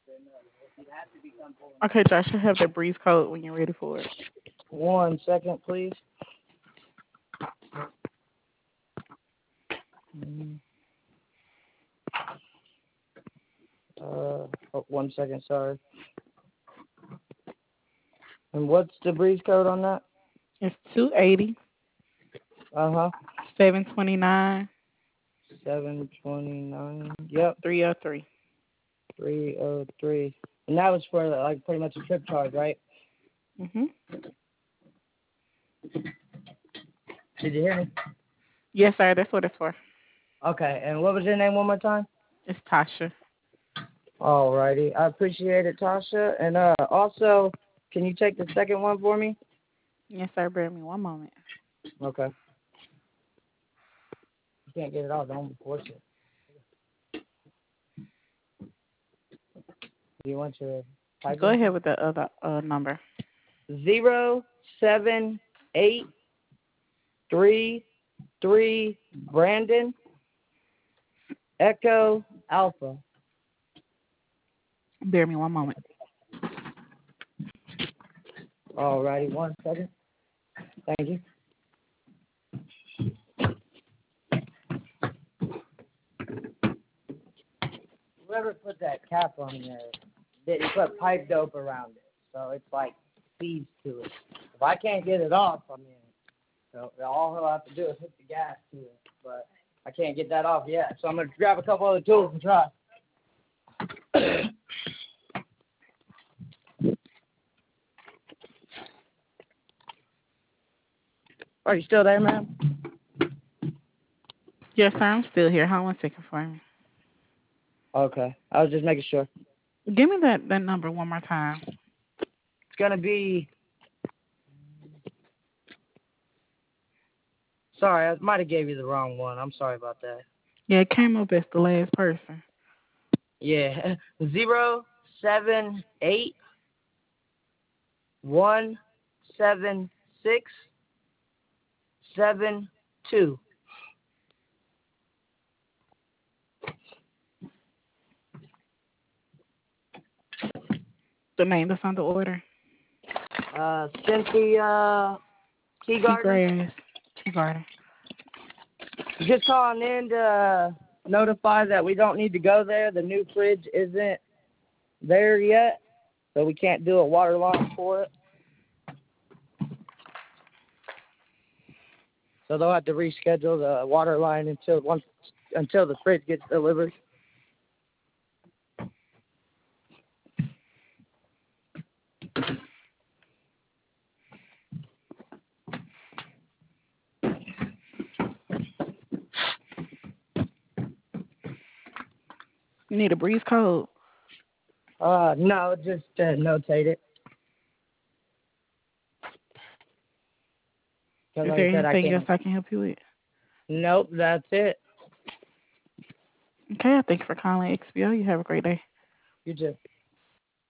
Okay, Josh, I have the breeze code when you're ready for it. 1 second, please. Mm, 1 second, sorry. And what's the breeze code on that? It's 280 Uh-huh. 729 729. Yep. 303. 303. And that was for like pretty much a trip charge, right? Mhm. Did you hear me? Yes, sir. That's what it's for. Okay. And what was your name one more time? It's Tasha. Alrighty. I appreciate it, Tasha. And also, can you take the second one for me? Yes, sir. Bear me one moment. Okay. You can't get it off. Don't force it. Do you want your type Go in? ahead with the other number. 07833 Brandon Echo Alpha. Bear me one moment. Alrighty, 1 second. Thank you. Whoever put that cap on there didn't put pipe dope around it, so it's like seeds to it. If I can't get it off, I mean, so all he'll have to do is hit the gas to it, but I can't get that off yet. So I'm gonna grab a couple other tools and try. Are you still there, ma'am? Yes, sir. I'm still here. Hold on 1 second for me. Okay, I was just making sure. Give me that number one more time. It's gonna be. Sorry, I might have gave you the wrong one. I'm sorry about that. Yeah, it came up as the last person. Yeah, 078-176-72. The name that's on the order. Cynthia Teagarden. Teagarden. Just calling in to notify that we don't need to go there. The new fridge isn't there yet, so we can't do a water line for it. So they'll have to reschedule the water line until the fridge gets delivered. You need a breeze code. No, just notate it. Is Like there I said, anything else I can help you with? Nope, that's it. Okay, thank you for calling XBO. You have a great day. You too.